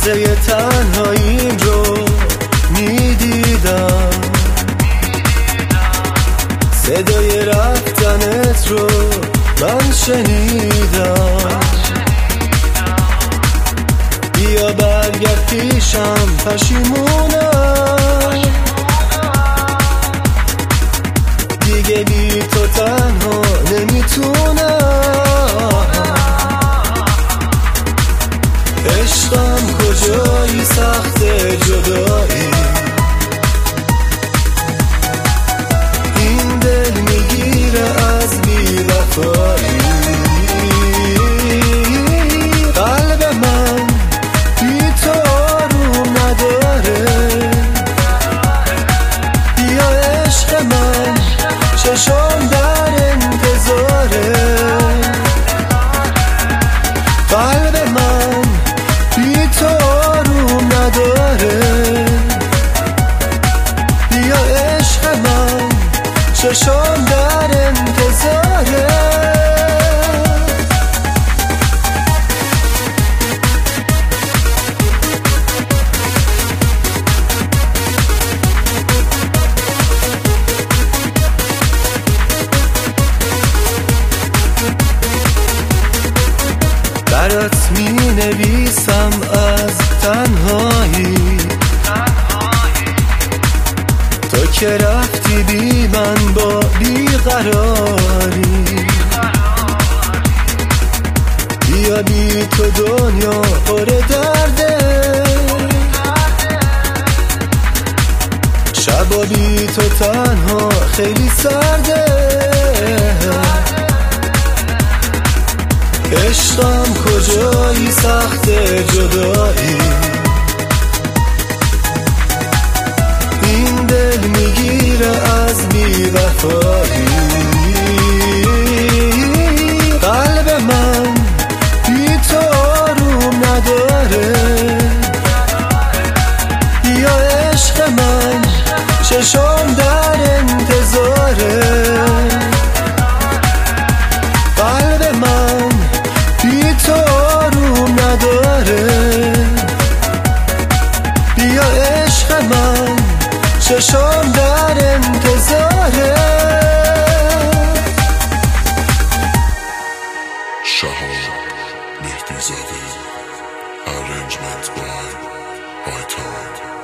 لحظه تنهاییم رو میدیدم، صدای رفتنت رو من شنیدم. بیا برگرد پیشم، پشیمونم دیگه بی تو تنها نمیتونم. عشقم کجایی، سخت جدایی، این دل میگیره از بی وفایی. قلب من بی تو آروم نداره، بیا عشق من چشم در انتظاره. قلب من بی تو آروم نداره، بیا عشق من چشم در انتظاره. برات می نویسم از تنهایی، تو که رفتی بی من با بیقراری. بیا بی تو دنیا پر درده، شبا بی تو تنها خیلی سرده. عشقم کجایی، سخت جدایی، این دل میگیره از بی وفایی. قلب من بی تو آروم نداره، بیا عشق من چشم در انتظاره. قلب من بی تو آروم نداره، بیا عشق من چشم در انتظاره. شهاب مهدی زاده. Arrangement by Tom.